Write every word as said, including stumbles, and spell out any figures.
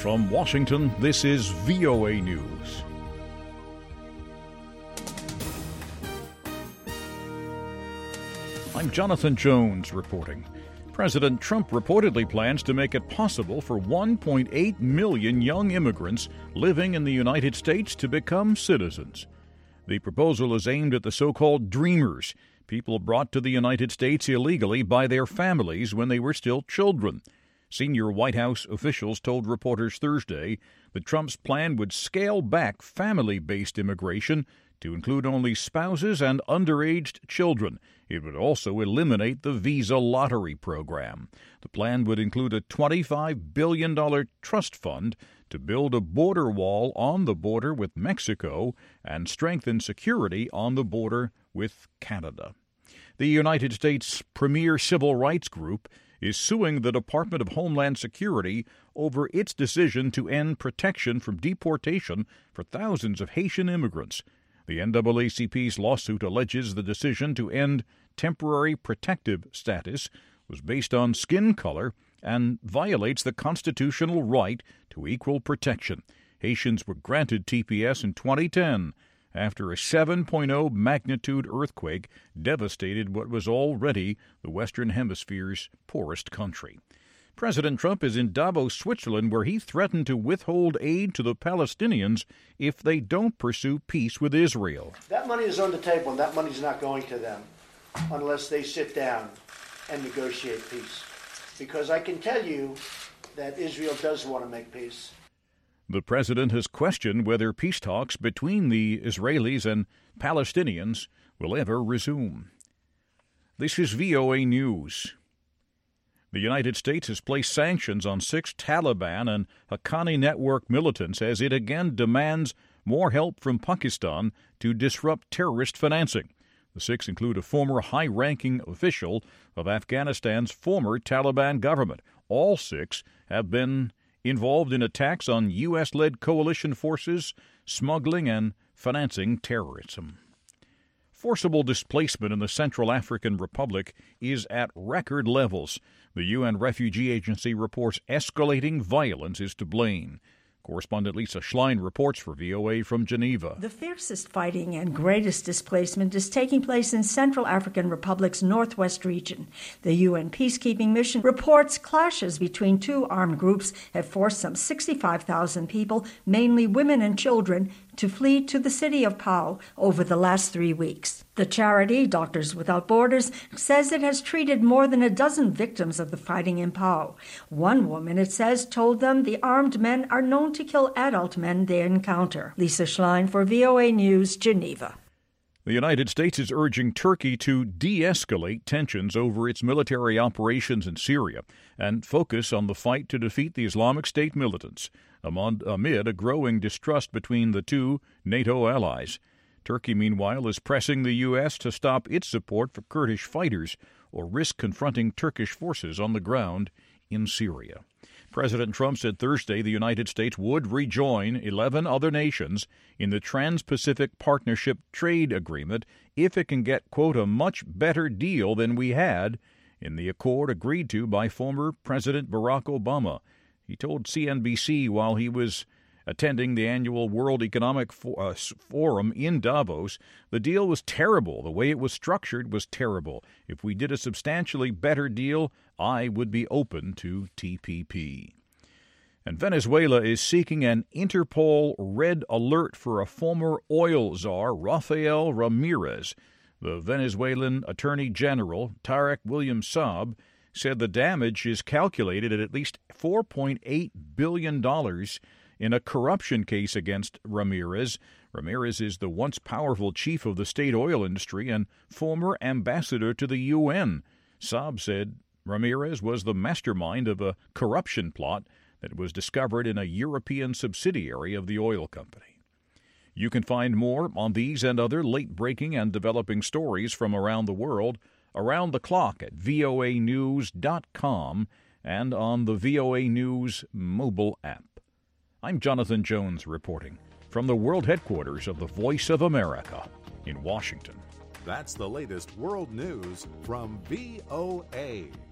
From Washington, this is V O A News. I'm Jonathan Jones reporting. President Trump reportedly plans to make it possible for one point eight million young immigrants living in the United States to become citizens. The proposal is aimed at the so-called Dreamers, people brought to the United States illegally by their families when they were still children. Senior White House officials told reporters Thursday that Trump's plan would scale back family-based immigration to include only spouses and underage children. It would also eliminate the visa lottery program. The plan would include a twenty-five billion dollars trust fund to build a border wall on the border with Mexico and strengthen security on the border with Canada. The United States' premier civil rights group is suing the Department of Homeland Security over its decision to end protection from deportation for thousands of Haitian immigrants. The N double A C P's lawsuit alleges the decision to end temporary protective status was based on skin color and violates the constitutional right to equal protection. Haitians were granted T P S in twenty ten after a seven point oh magnitude earthquake devastated what was already the Western Hemisphere's poorest country. President Trump is in Davos, Switzerland, where he threatened to withhold aid to the Palestinians if they don't pursue peace with Israel. That money is on the table, and that money is not going to them unless they sit down and negotiate peace. Because I can tell you that Israel does want to make peace. The president has questioned whether peace talks between the Israelis and Palestinians will ever resume. This is V O A News. The United States has placed sanctions on six Taliban and Haqqani network militants as it again demands more help from Pakistan to disrupt terrorist financing. The six include a former high-ranking official of Afghanistan's former Taliban government. All six have been involved in attacks on U S-led coalition forces, smuggling, and financing terrorism. Forcible displacement in the Central African Republic is at record levels. The U N Refugee Agency reports escalating violence is to blame. Correspondent Lisa Schlein reports for V O A from Geneva. The fiercest fighting and greatest displacement is taking place in Central African Republic's northwest region. The U N peacekeeping mission reports clashes between two armed groups have forced some sixty-five thousand people, mainly women and children, to flee to the city of Pau over the last three weeks. The charity, Doctors Without Borders, says it has treated more than a dozen victims of the fighting in Pau. One woman, it says, told them the armed men are known to kill adult men they encounter. Lisa Schlein for V O A News, Geneva. The United States is urging Turkey to de-escalate tensions over its military operations in Syria and focus on the fight to defeat the Islamic State militants, amid a growing distrust between the two NATO allies. Turkey, meanwhile, is pressing the U S to stop its support for Kurdish fighters or risk confronting Turkish forces on the ground in Syria. President Trump said Thursday the United States would rejoin eleven other nations in the Trans-Pacific Partnership Trade Agreement if it can get, quote, a much better deal than we had in the accord agreed to by former President Barack Obama. He told C N B C while he was attending the annual World Economic Forum in Davos, the deal was terrible. The way it was structured was terrible. If we did a substantially better deal, I would be open to T P P. And Venezuela is seeking an Interpol red alert for a former oil czar, Rafael Ramirez. The Venezuelan Attorney General, Tarek William Saab, said the damage is calculated at at least four point eight billion dollars in a corruption case against Ramirez. Ramirez is the once powerful chief of the state oil industry and former ambassador to the U N. Saab said Ramirez was the mastermind of a corruption plot that was discovered in a European subsidiary of the oil company. You can find more on these and other late-breaking and developing stories from around the world around the clock at V O A news dot com and on the V O A News mobile app. I'm Jonathan Jones reporting from the world headquarters of the Voice of America in Washington. That's the latest world news from V O A.